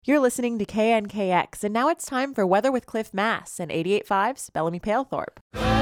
You're listening to KNKX, and now it's time for Weather with Cliff Mass and 88.5's Bellamy Palethorpe.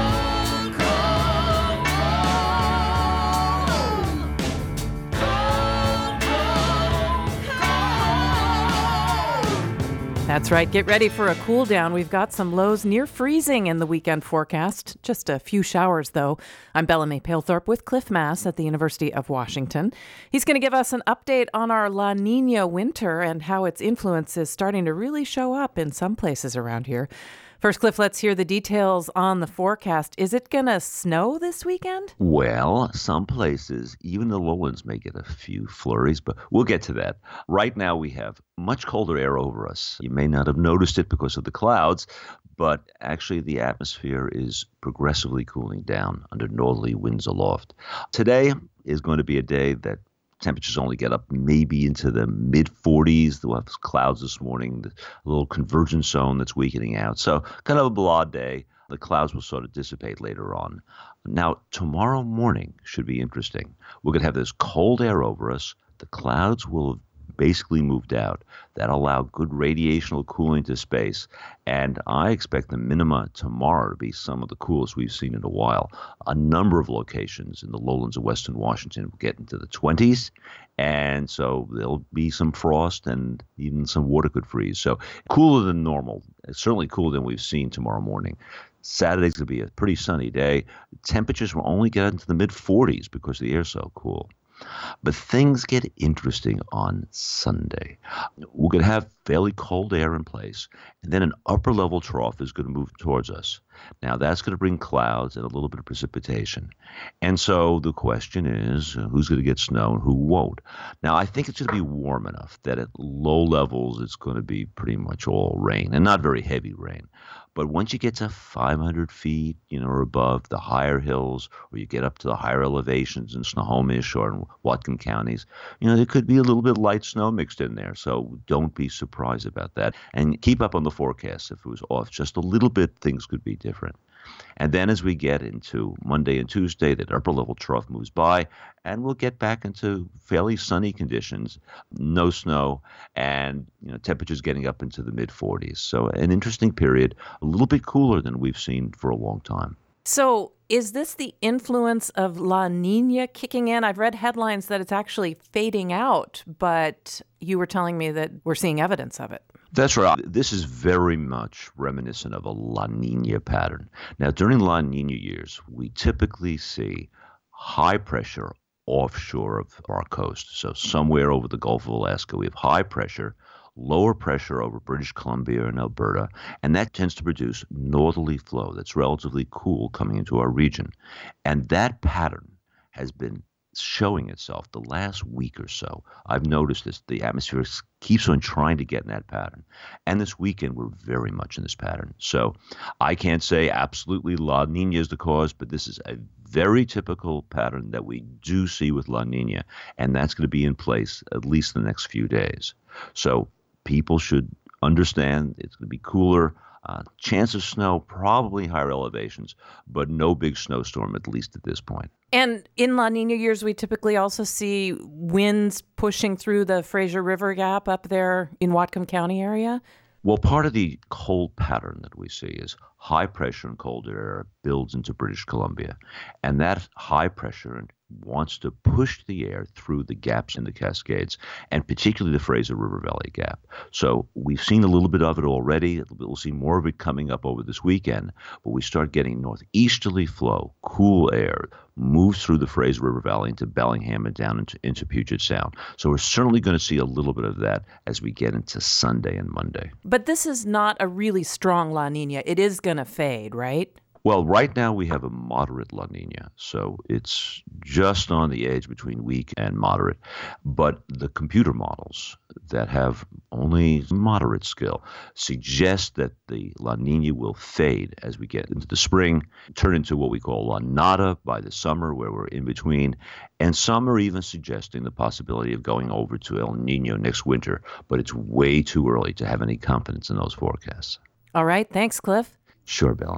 That's right. Get ready for a cool down. We've got some lows near freezing in the weekend forecast. Just a few showers, though. I'm Bellamy Palethorpe with Cliff Mass at the University of Washington. He's going to give us an update on our La Nina winter and how its influence is starting to really show up in some places around here. First, Cliff, let's hear the details on the forecast. Is it going to snow this weekend? Well, some places, even the lowlands, may get a few flurries, but we'll get to that. Right now, we have much colder air over us. You may not have noticed it because of the clouds, but actually the atmosphere is progressively cooling down under northerly winds aloft. Today is going to be a day that temperatures only get up maybe into the mid-40s. We'll have clouds this morning, a little convergence zone that's weakening out. So kind of a blah day. The clouds will sort of dissipate later on. Now, tomorrow morning should be interesting. We're going to have this cold air over us. The clouds will have basically moved out. That'll allow good radiational cooling to space. And I expect the minima tomorrow to be some of the coolest we've seen in a while. A number of locations in the lowlands of western Washington will get into the 20s. And so there'll be some frost and even some water could freeze. So cooler than normal. It's certainly cooler than we've seen tomorrow morning. Saturday's going to be a pretty sunny day. Temperatures will only get into the mid-40s because the air's so cool. But things get interesting on Sunday. We're going to have fairly cold air in place, and then an upper-level trough is going to move towards us. Now, that's going to bring clouds and a little bit of precipitation. And so the question is, who's going to get snow and who won't? Now, I think it's going to be warm enough that at low levels, it's going to be pretty much all rain, and not very heavy rain. But once you get to 500 feet, or above the higher hills, or you get up to the higher elevations in Snohomish or in Whatcom counties, there could be a little bit of light snow mixed in there. So don't be surprised about that. And keep up on the forecast. If it was off just a little bit, things could be different. And then as we get into Monday and Tuesday, that upper level trough moves by, and we'll get back into fairly sunny conditions, no snow, and temperatures getting up into the mid-40s. So an interesting period, a little bit cooler than we've seen for a long time. So is this the influence of La Nina kicking in? I've read headlines that it's actually fading out, but you were telling me that we're seeing evidence of it. That's right. This is very much reminiscent of a La Nina pattern. Now, during La Nina years, we typically see high pressure offshore of our coast. So somewhere over the Gulf of Alaska, we have high pressure, lower pressure over British Columbia and Alberta, and that tends to produce northerly flow that's relatively cool coming into our region. And that pattern has been showing itself the last week or so. I've noticed this. The atmosphere keeps on trying to get in that pattern. And this weekend, we're very much in this pattern. So I can't say absolutely La Nina is the cause, but this is a very typical pattern that we do see with La Nina. And that's going to be in place at least the next few days. So people should understand it's going to be cooler. Chance of snow, probably higher elevations, but no big snowstorm, at least at this point. And in La Nina years, we typically also see winds pushing through the Fraser River Gap up there in Whatcom County area. Well, part of the cold pattern that we see is high pressure and cold air builds into British Columbia. And that high pressure wants to push the air through the gaps in the Cascades, and particularly the Fraser River Valley Gap. So we've seen a little bit of it already. We'll see more of it coming up over this weekend, but we start getting northeasterly flow, cool air, moves through the Fraser River Valley into Bellingham and down into Puget Sound. So we're certainly going to see a little bit of that as we get into Sunday and Monday. But this is not a really strong La Nina. It is going to fade, right? Well, right now we have a moderate La Nina, so it's just on the edge between weak and moderate. But the computer models that have only moderate skill suggest that the La Nina will fade as we get into the spring, turn into what we call La Nada by the summer, where we're in between. And some are even suggesting the possibility of going over to El Nino next winter, but it's way too early to have any confidence in those forecasts. All right. Thanks, Cliff. Sure, Bellamy.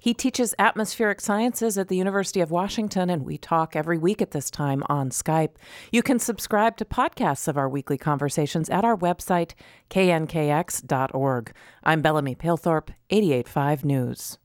He teaches atmospheric sciences at the University of Washington, and we talk every week at this time on Skype. You can subscribe to podcasts of our weekly conversations at our website, knkx.org. I'm Bellamy Palethorpe, 88.5 News.